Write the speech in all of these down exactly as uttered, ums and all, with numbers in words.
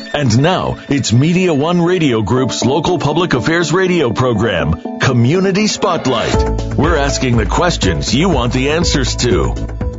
And now, it's Media One Radio Group's local public affairs radio program, Community Spotlight. We're asking the questions you want the answers to.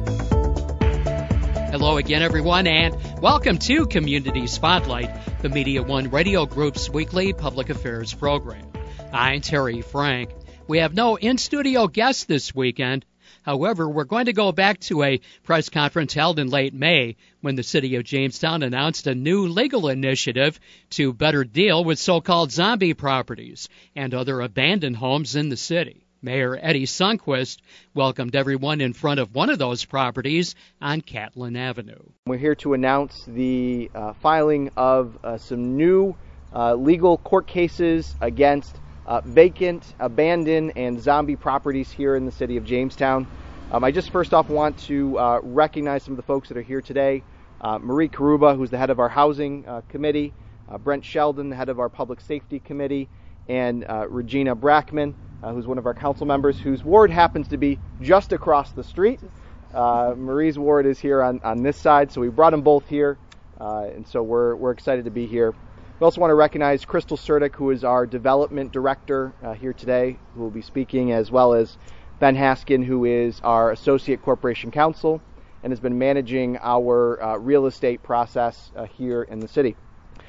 Hello again, everyone, and welcome to Community Spotlight, the Media One Radio Group's weekly public affairs program. I'm Terry Frank. We have no in-studio guests this weekend. However, we're going to go back to a press conference held in late May when the city of Jamestown announced a new legal initiative to better deal with so-called zombie properties and other abandoned homes in the city. Mayor Eddie Sundquist welcomed everyone in front of one of those properties on Catlin Avenue. We're here to announce the uh, filing of uh, some new uh, legal court cases against Uh, vacant, abandoned, and zombie properties here in the city of Jamestown. Um, I just first off want to uh, recognize some of the folks that are here today. Uh, Marie Karuba, who's the head of our housing uh, committee, uh, Brent Sheldon, the head of our public safety committee, and uh, Regina Brackman, uh, who's one of our council members, whose ward happens to be just across the street. Uh, Marie's ward is here on, on this side, so we brought them both here, uh, and so we're, we're excited to be here. We also want to recognize Crystal Surtick, who is our development director uh, here today, who will be speaking, as well as Ben Haskin, who is our associate corporation counsel and has been managing our uh, real estate process uh, here in the city.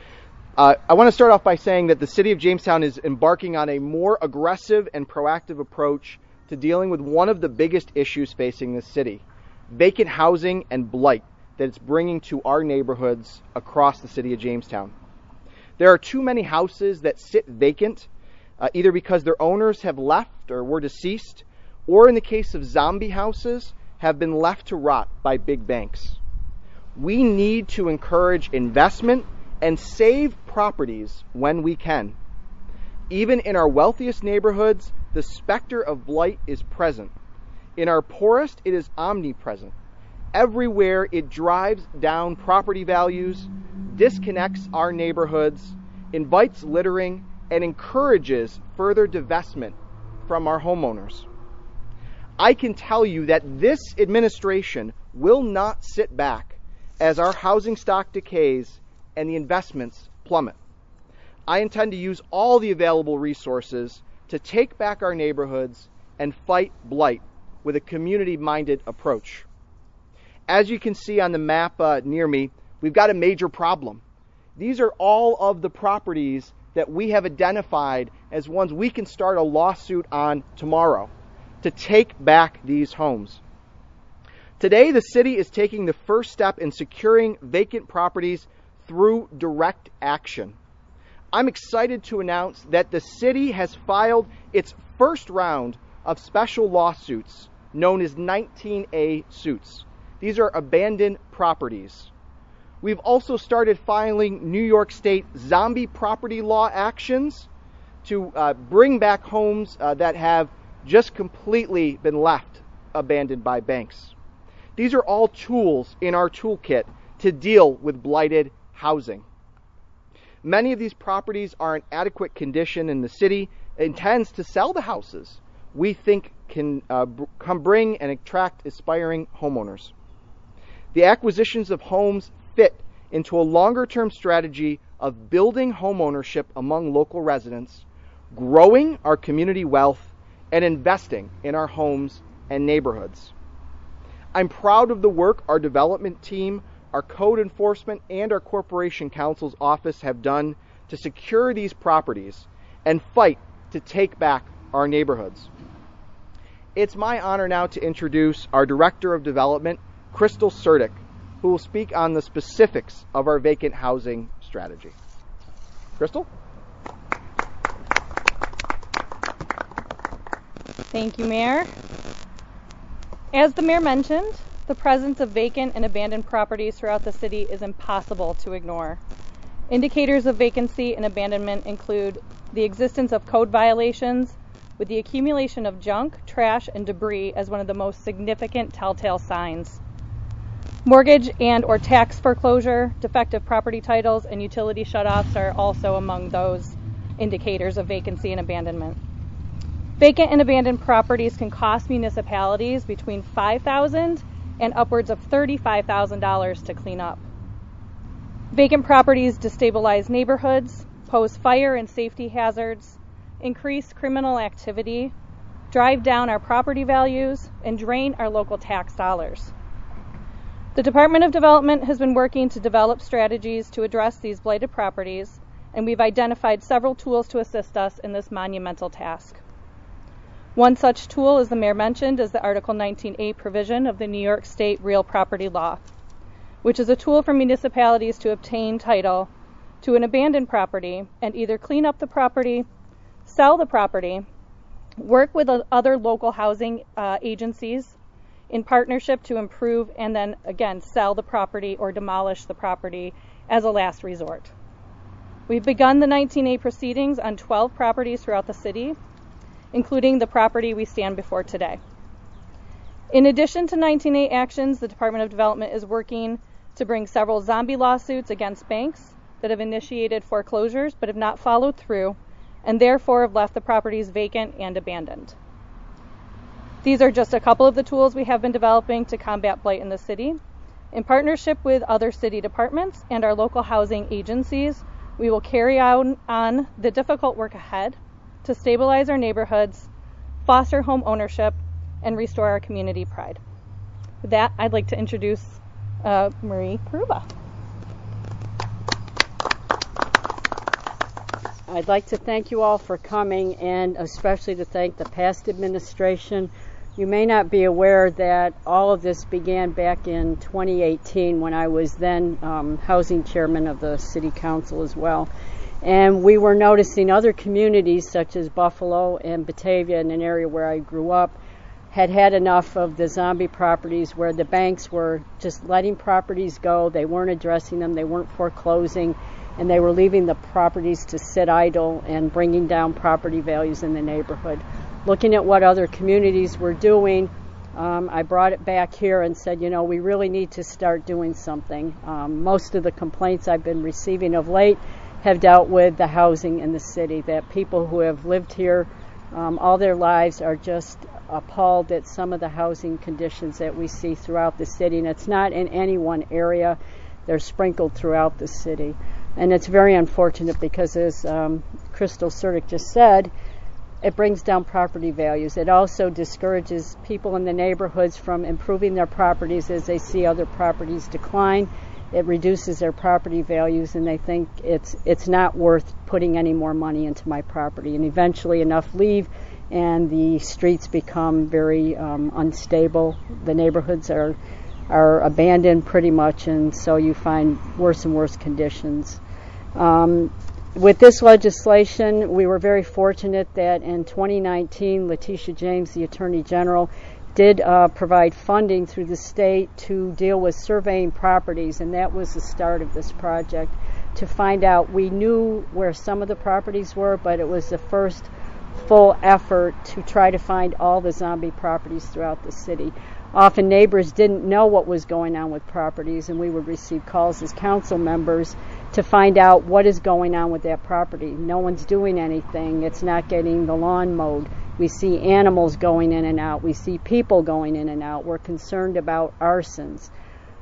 Uh, I want to start off by saying that the city of Jamestown is embarking on a more aggressive and proactive approach to dealing with one of the biggest issues facing this city, vacant housing and blight that it's bringing to our neighborhoods across the city of Jamestown. There are too many houses that sit vacant, uh, either because their owners have left or were deceased, or in the case of zombie houses, have been left to rot by big banks. We need to encourage investment and save properties when we can. Even in our wealthiest neighborhoods, the specter of blight is present. In our poorest, it is omnipresent. Everywhere it drives down property values, disconnects our neighborhoods, invites littering, and encourages further divestment from our homeowners. I can tell you that this administration will not sit back as our housing stock decays and the investments plummet. I intend to use all the available resources to take back our neighborhoods and fight blight with a community-minded approach. As you can see on the map uh, near me, we've got a major problem. These are all of the properties that we have identified as ones we can start a lawsuit on tomorrow to take back these homes. Today, the city is taking the first step in securing vacant properties through direct action. I'm excited to announce that the city has filed its first round of special lawsuits known as nineteen A suits. These are abandoned properties. We've also started filing New York State zombie property law actions to uh, bring back homes uh, that have just completely been left abandoned by banks. These are all tools in our toolkit to deal with blighted housing. Many of these properties are in adequate condition, and the city intends to sell the houses we think can uh, br- come bring and attract aspiring homeowners. The acquisitions of homes fit into a longer-term strategy of building homeownership among local residents, growing our community wealth, and investing in our homes and neighborhoods. I'm proud of the work our development team, our code enforcement, and our corporation counsel's office have done to secure these properties and fight to take back our neighborhoods. It's my honor now to introduce our Director of Development, Crystal Surtick, who will speak on the specifics of our vacant housing strategy. Crystal? Thank you, Mayor. As the Mayor mentioned, the presence of vacant and abandoned properties throughout the city is impossible to ignore. Indicators of vacancy and abandonment include the existence of code violations, with the accumulation of junk, trash, and debris as one of the most significant telltale signs. Mortgage and or tax foreclosure, defective property titles, and utility shutoffs are also among those indicators of vacancy and abandonment. Vacant and abandoned properties can cost municipalities between five thousand dollars and upwards of thirty-five thousand dollars to clean up. Vacant properties destabilize neighborhoods, pose fire and safety hazards, increase criminal activity, drive down our property values, and drain our local tax dollars. The Department of Development has been working to develop strategies to address these blighted properties, and we've identified several tools to assist us in this monumental task. One such tool, as the mayor mentioned, is the Article nineteen A provision of the New York State Real Property Law, which is a tool for municipalities to obtain title to an abandoned property and either clean up the property, sell the property, work with other local housing uh, agencies in partnership to improve, and then again sell the property or demolish the property as a last resort. We've begun the nineteen A proceedings on twelve properties throughout the city, including the property we stand before today. In addition to nineteen A actions, the Department of Development is working to bring several zombie lawsuits against banks that have initiated foreclosures but have not followed through, and therefore have left the properties vacant and abandoned. These are just a couple of the tools we have been developing to combat blight in the city. In partnership with other city departments and our local housing agencies, we will carry out on the difficult work ahead to stabilize our neighborhoods, foster home ownership, and restore our community pride. With that, I'd like to introduce uh, Marie Karuba. I'd like to thank you all for coming, and especially to thank the past administration. You may not be aware that all of this began back in twenty eighteen when I was then um, housing chairman of the city council as well. And we were noticing other communities such as Buffalo and Batavia, in an area where I grew up, had had enough of the zombie properties where the banks were just letting properties go. They weren't addressing them, they weren't foreclosing, and they were leaving the properties to sit idle and bringing down property values in the neighborhood. Looking at what other communities were doing, um, I brought it back here and said, you know, we really need to start doing something. Um, most of the complaints I've been receiving of late have dealt with the housing in the city, that people who have lived here um, all their lives are just appalled at some of the housing conditions that we see throughout the city. And it's not in any one area. They're sprinkled throughout the city. And it's very unfortunate because, as um, Crystal Surtick just said, it brings down property values. It also discourages people in the neighborhoods from improving their properties as they see other properties decline. It reduces their property values, and they think it's it's not worth putting any more money into my property. And eventually enough leave, and the streets become very um, unstable. The neighborhoods are are abandoned pretty much, and so you find worse and worse conditions. Um, with this legislation, we were very fortunate that in twenty nineteen, Letitia James, the Attorney General, did uh, provide funding through the state to deal with surveying properties, and that was the start of this project, to find out. We knew where some of the properties were, but it was the first full effort to try to find all the zombie properties throughout the city. Often neighbors didn't know what was going on with properties, and we would receive calls as council members to find out what is going on with that property. No one's doing anything. It's not getting the lawn mowed. We see animals going in and out. We see people going in and out. We're concerned about arsons.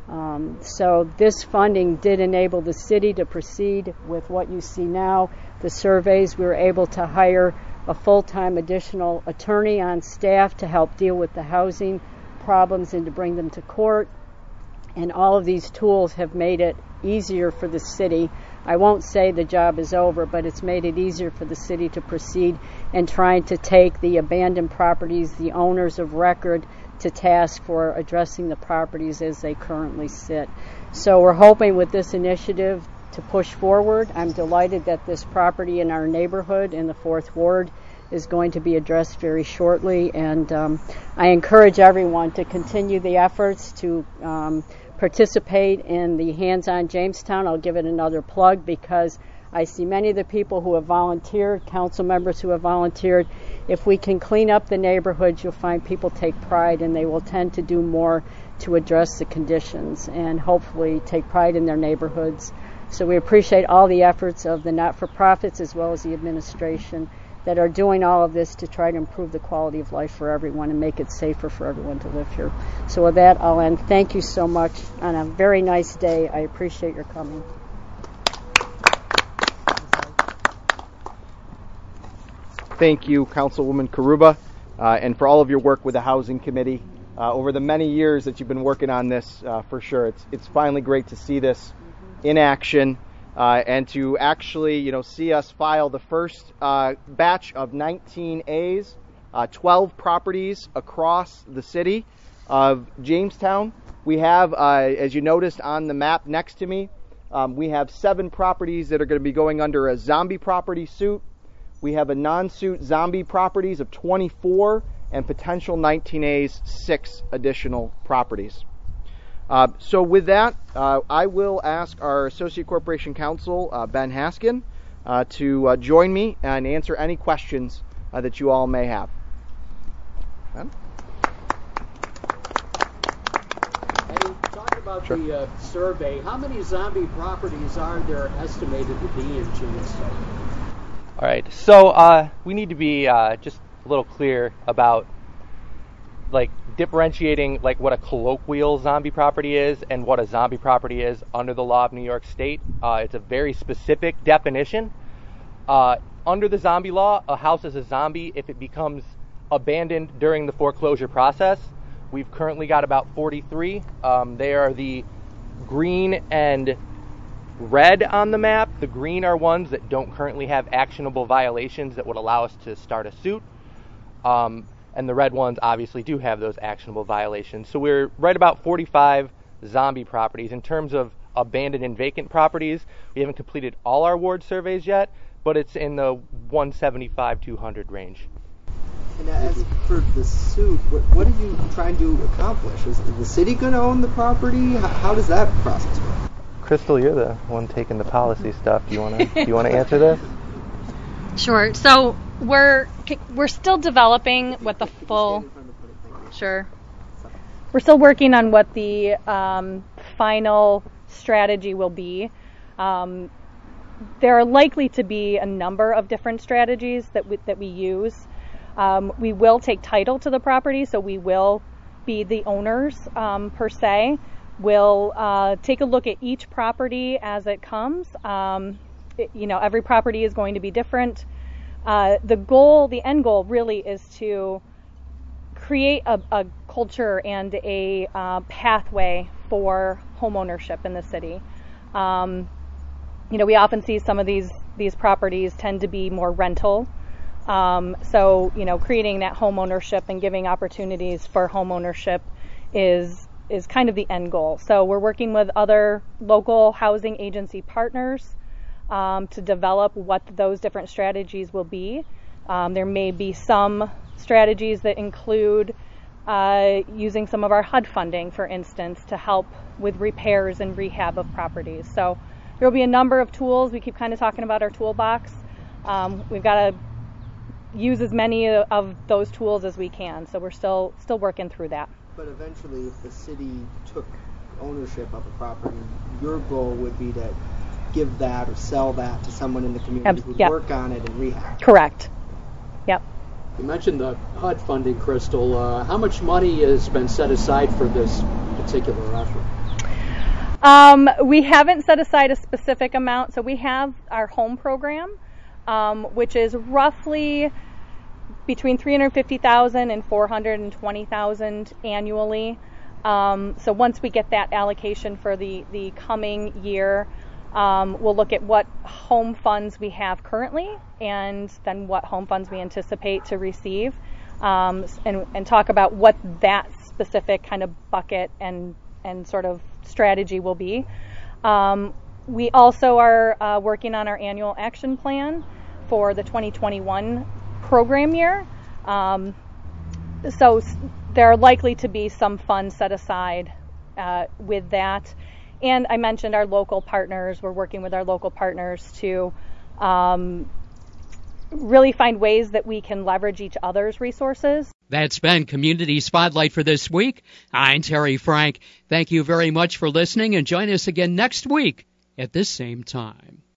Um, so this funding did enable the city to proceed with what you see now, the surveys. We were able to hire a full-time additional attorney on staff to help deal with the housing problems and to bring them to court. And all of these tools have made it easier for the city. I won't say the job is over, but it's made it easier for the city to proceed in trying to take the abandoned properties, the owners of record, to task for addressing the properties as they currently sit. So we're hoping with this initiative to push forward. I'm delighted that this property in our neighborhood in the fourth ward is going to be addressed very shortly, and um, I encourage everyone to continue the efforts to um, participate in the Hands-On Jamestown. I'll give it another plug because I see many of the people who have volunteered, council members who have volunteered. If we can clean up the neighborhoods, you'll find people take pride, and they will tend to do more to address the conditions and hopefully take pride in their neighborhoods. So we appreciate all the efforts of the not-for-profits as well as the administration that are doing all of this to try to improve the quality of life for everyone and make it safer for everyone to live here. So with that, I'll end. Thank you so much on a very nice day. I appreciate your coming. thank you, Councilwoman Karuba, uh, and for all of your work with the Housing Committee uh, over the many years that you've been working on this. Uh, for sure, it's it's finally great to see this in action uh, and to actually, you know, see us file the first uh, batch of nineteen A's, uh, twelve properties across the city of Jamestown. We have, uh, as you noticed on the map next to me, um, we have seven properties that are going to be going under a zombie property suit. We have a non-suit zombie properties of twenty-four and potential nineteen A's, six additional properties. Uh, so with that, uh, I will ask our Associate Corporation Counsel, uh, Ben Haskin, uh, to uh, join me and answer any questions uh, that you all may have. Ben? Talk about Sure. the uh, survey. How many zombie properties are there estimated to be in Jamestown? All right, so uh, we need to be uh, just a little clear about like differentiating like what a colloquial zombie property is and what a zombie property is under the law of New York State. Uh, it's a very specific definition. Uh, under the zombie law, a house is a zombie if it becomes abandoned during the foreclosure process. We've currently got about forty-three. Um, they are the green and red on the map. The green are ones that don't currently have actionable violations that would allow us to start a suit. Um, and the red ones obviously do have those actionable violations. So we're right about forty-five zombie properties. In terms of abandoned and vacant properties, we haven't completed all our ward surveys yet, but it's in the one seventy-five to two hundred range. And as for the suit, what, what are you trying to accomplish? Is the city going to own the property? How, how does that process work? Crystal, you're the one taking the policy stuff. Do you want to do you want to answer this? Sure. So we're we're still developing what the full. Sure. We're still working on what the um, final strategy will be. Um, there are likely to be a number of different strategies that we, that we use. Um, we will take title to the property, so we will be the owners um, per se. We'll uh, take a look at each property as it comes. Um, it, you know, every property is going to be different. Uh, the goal, the end goal really is to create a, a culture and a uh, pathway for homeownership in the city. Um, you know, we often see some of these, these properties tend to be more rental. Um, so, you know, creating that home ownership and giving opportunities for home ownership is is kind of the end goal. So we're working with other local housing agency partners um, to develop what those different strategies will be. Um, there may be some strategies that include uh, using some of our H U D funding, for instance, to help with repairs and rehab of properties. So there will be a number of tools. We keep kind of talking about our toolbox. Um, we've got to use as many of those tools as we can. So we're still still working through that. But eventually, if the city took ownership of a property, your goal would be to give that or sell that to someone in the community who would yep. work on it and rehab. Correct. Yep. You mentioned the H U D funding, Crystal. Uh, how much money has been set aside for this particular effort? Um, we haven't set aside a specific amount. So we have our home program, um, which is roughly between three hundred fifty thousand dollars and four hundred twenty thousand dollars annually. Um, so once we get that allocation for the, the coming year, um, we'll look at what home funds we have currently and then what home funds we anticipate to receive, um, and, and talk about what that specific kind of bucket and, and sort of strategy will be. Um, we also are uh, working on our annual action plan for the twenty twenty-one program year. Um, so there are likely to be some funds set aside uh, with that. And I mentioned our local partners. We're working with our local partners to um, really find ways that we can leverage each other's resources. That's been Community Spotlight for this week. I'm Terry Frank. Thank you very much for listening, and join us again next week at this same time.